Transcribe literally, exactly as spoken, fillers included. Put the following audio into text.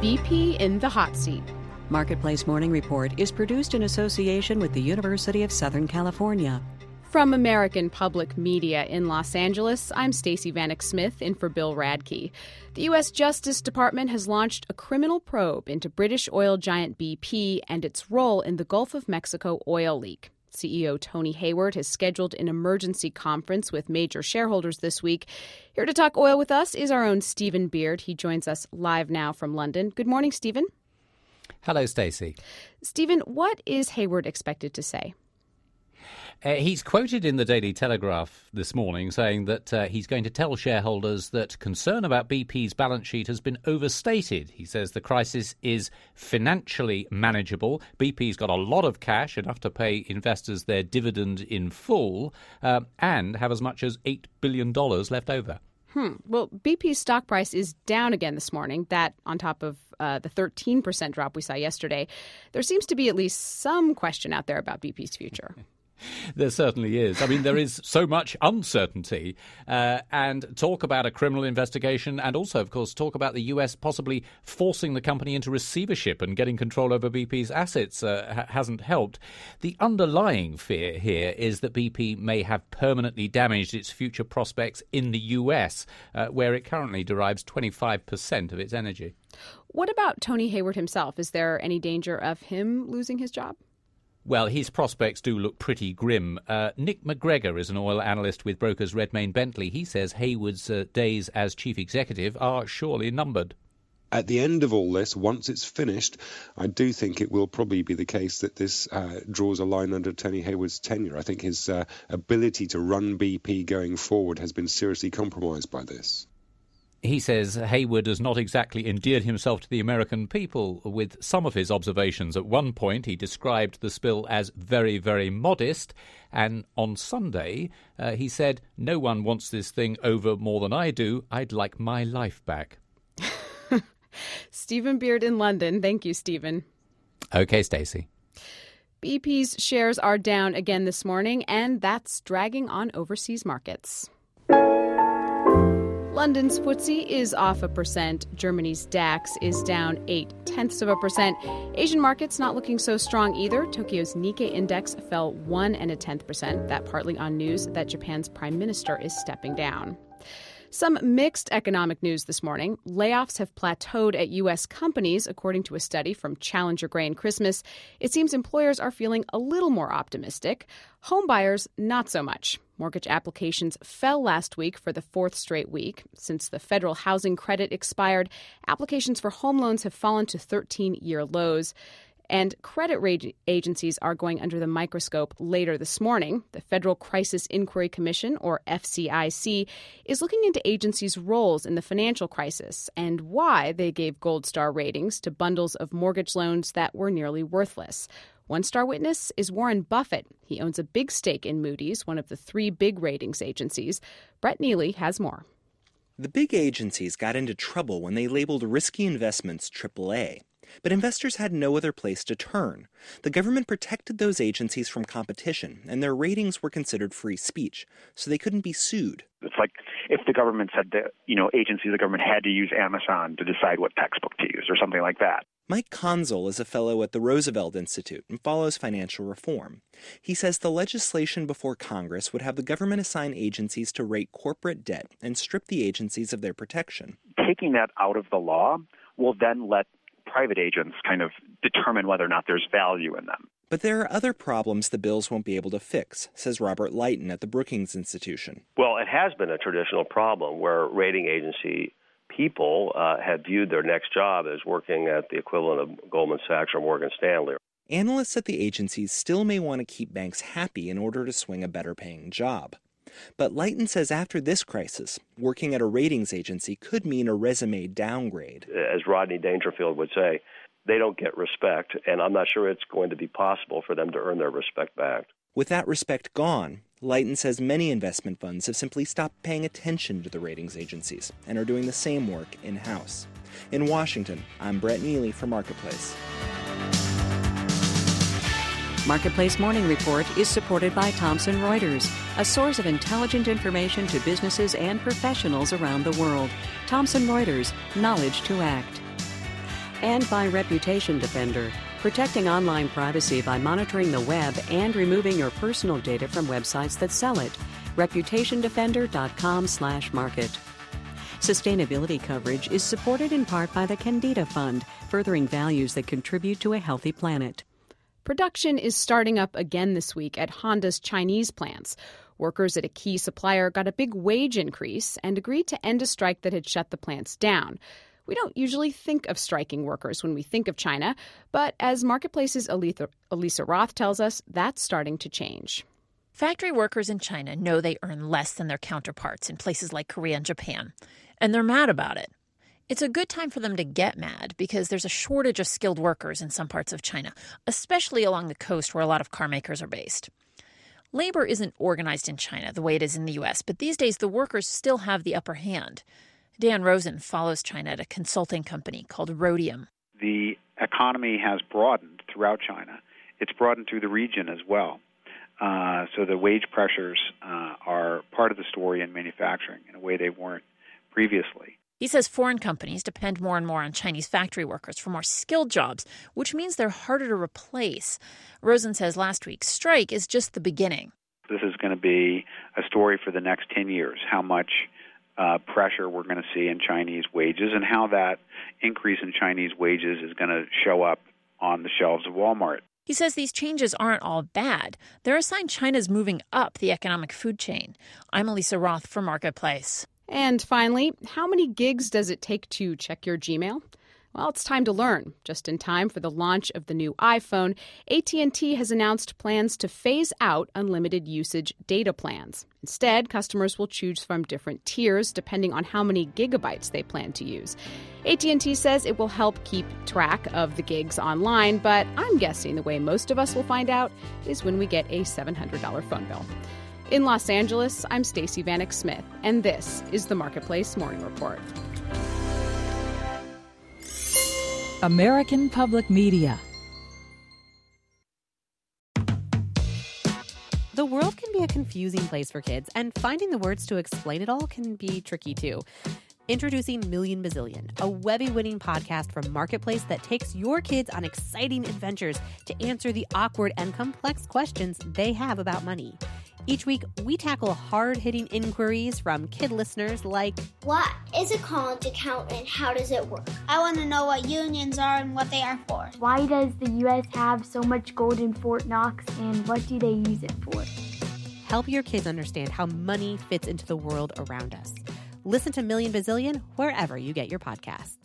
B P in the hot seat. Marketplace Morning Report is produced in association with the University of Southern California. From American Public Media in Los Angeles, I'm Stacey Vanek Smith in for Bill Radke. The U S Justice Department has launched a criminal probe into British oil giant B P and its role in the Gulf of Mexico oil leak. C E O Tony Hayward has scheduled an emergency conference with major shareholders this week. Here to talk oil with us is our own Stephen Beard. He joins us live now from London. Good morning, Stephen. Hello, Stacey. Stephen, what is Hayward expected to say? Uh, he's quoted in the Daily Telegraph this morning saying that uh, he's going to tell shareholders that concern about B P's balance sheet has been overstated. He says the crisis is financially manageable. B P's got a lot of cash, enough to pay investors their dividend in full, uh, and have as much as eight billion dollars left over. Hmm. Well, B P's stock price is down again this morning, that on top of uh, the thirteen percent drop we saw yesterday. There seems to be at least some question out there about B P's future. There certainly is. I mean, there is so much uncertainty uh, and talk about a criminal investigation and also, of course, talk about the U S possibly forcing the company into receivership and getting control over B P's assets uh, ha- hasn't helped. The underlying fear here is that B P may have permanently damaged its future prospects in the U S, uh, where it currently derives twenty-five percent of its energy. What about Tony Hayward himself? Is there any danger of him losing his job? Well, his prospects do look pretty grim. Uh, Nick McGregor is an oil analyst with brokers Redmayne Bentley. He says Hayward's uh, days as chief executive are surely numbered. At the end of all this, once it's finished, I do think it will probably be the case that this uh, draws a line under Tony Hayward's tenure. I think his uh, ability to run B P going forward has been seriously compromised by this. He says Hayward has not exactly endeared himself to the American people with some of his observations. At one point, he described the spill as very, very modest. And on Sunday, uh, he said, "No one wants this thing over more than I do. I'd like my life back." Stephen Beard in London. Thank you, Stephen. OK, Stacey. B P's shares are down again this morning, and that's dragging on overseas markets. London's F T S E is off a percent. Germany's DAX is down eight tenths of a percent. Asian markets not looking so strong either. Tokyo's Nikkei index fell one and a tenth percent. That partly on news that Japan's prime minister is stepping down. Some mixed economic news this morning. Layoffs have plateaued at U S companies, according to a study from Challenger Grain Christmas. It seems employers are feeling a little more optimistic. Home buyers, not so much. Mortgage applications fell last week for the fourth straight week. Since the federal housing credit expired, applications for home loans have fallen to thirteen-year lows. And credit rate agencies are going under the microscope later this morning. The Federal Crisis Inquiry Commission, or F C I C, is looking into agencies' roles in the financial crisis and why they gave gold star ratings to bundles of mortgage loans that were nearly worthless. One star witness is Warren Buffett. He owns a big stake in Moody's, one of the three big ratings agencies. Brett Neely has more. The big agencies got into trouble when they labeled risky investments triple A. But investors had no other place to turn. The government protected those agencies from competition, and their ratings were considered free speech, so they couldn't be sued. It's like if the government said that, you know, agencies of the government had to use Amazon to decide what textbook to use or something like that. Mike Konzel is a fellow at the Roosevelt Institute and follows financial reform. He says the legislation before Congress would have the government assign agencies to rate corporate debt and strip the agencies of their protection. Taking that out of the law will then let private agents kind of determine whether or not there's value in them. But there are other problems the bills won't be able to fix, says Robert Lighton at the Brookings Institution. Well, it has been a traditional problem where rating agency people uh, have viewed their next job as working at the equivalent of Goldman Sachs or Morgan Stanley. Analysts at the agencies still may want to keep banks happy in order to swing a better-paying job. But Lighton says after this crisis, working at a ratings agency could mean a resume downgrade. As Rodney Dangerfield would say, they don't get respect, and I'm not sure it's going to be possible for them to earn their respect back. With that respect gone, Lighton says many investment funds have simply stopped paying attention to the ratings agencies and are doing the same work in-house. In Washington, I'm Brett Neely for Marketplace. Marketplace Morning Report is supported by Thomson Reuters, a source of intelligent information to businesses and professionals around the world. Thomson Reuters, knowledge to act. And by Reputation Defender, protecting online privacy by monitoring the web and removing your personal data from websites that sell it. reputation defender dot com slash market. Sustainability coverage is supported in part by the Candida Fund, furthering values that contribute to a healthy planet. Production is starting up again this week at Honda's Chinese plants. Workers at a key supplier got a big wage increase and agreed to end a strike that had shut the plants down. We don't usually think of striking workers when we think of China, but as Marketplace's Elisa Roth tells us, that's starting to change. Factory workers in China know they earn less than their counterparts in places like Korea and Japan, and they're mad about it. It's a good time for them to get mad because there's a shortage of skilled workers in some parts of China, especially along the coast where a lot of car makers are based. Labor isn't organized in China the way it is in the U S, but these days the workers still have the upper hand. Dan Rosen follows China at a consulting company called Rhodium. The economy has broadened throughout China. It's broadened through the region as well. Uh, so the wage pressures uh, are part of the story in manufacturing in a way they weren't previously. He says foreign companies depend more and more on Chinese factory workers for more skilled jobs, which means they're harder to replace. Rosen says last week's strike is just the beginning. This is going to be a story for the next ten years, how much uh, pressure we're going to see in Chinese wages and how that increase in Chinese wages is going to show up on the shelves of Walmart. He says these changes aren't all bad. They're a sign China's moving up the economic food chain. I'm Elisa Roth for Marketplace. And finally, how many gigs does it take to check your Gmail? Well, it's time to learn. Just in time for the launch of the new iPhone, A T and T has announced plans to phase out unlimited usage data plans. Instead, customers will choose from different tiers depending on how many gigabytes they plan to use. A T and T says it will help keep track of the gigs online, but I'm guessing the way most of us will find out is when we get a seven hundred dollars phone bill. In Los Angeles, I'm Stacey Vanek Smith, and this is the Marketplace Morning Report. American Public Media. The world can be a confusing place for kids, and finding the words to explain it all can be tricky too. Introducing Million Bazillion, a Webby-winning podcast from Marketplace that takes your kids on exciting adventures to answer the awkward and complex questions they have about money. Each week, we tackle hard-hitting inquiries from kid listeners like, what is a college account and how does it work? I want to know what unions are and what they are for. Why does the U S have so much gold in Fort Knox and what do they use it for? Help your kids understand how money fits into the world around us. Listen to Million Bazillion wherever you get your podcasts.